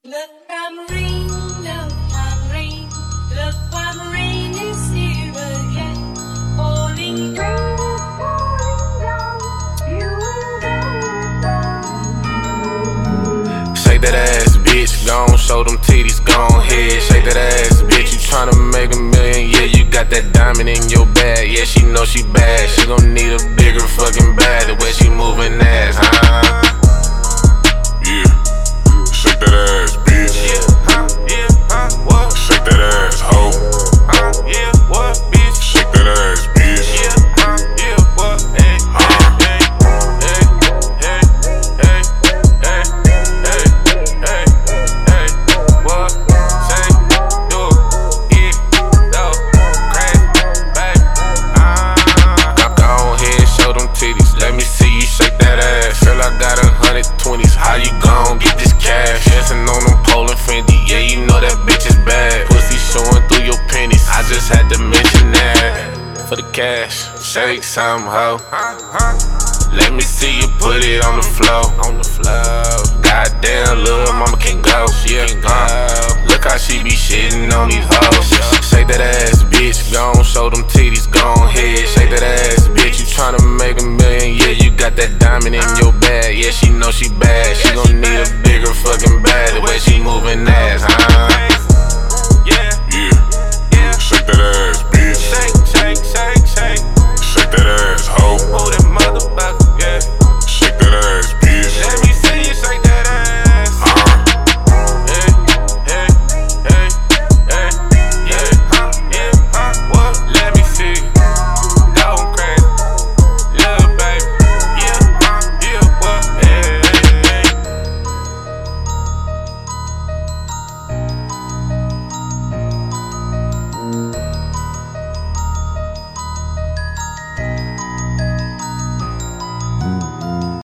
Look, I'm rain, look, I'm rain, look, I'm rain is here again, falling down, you and Shake that ass, bitch, gon' show them titties, gon' head. Shake that ass, bitch, you tryna make a million, yeah, you got that diamond in your bag. Yeah, she know she bad, she gon' need a bigger fucking bag. The way she moving ass, Yeah, shake that ass, bitch. What? Shake that ass, hoe. Yeah, what, bitch? Shake that ass, bitch. Yeah, what? Hey, hey, hey, hey, hey, hey, hey, hey, hey, what? Say, do, get, go, crazy, baby. Go ahead, show them titties. Let me see you shake that ass. Girl, I got 120s. How you gon' get this cash? Dancing on them Polo Fendi. Yeah, you know that bitch is bad. Pussy showing through your pennies. I just had to mention that. For the cash, shake some hoe. Let me see you put it on the floor. On the floor. Goddamn.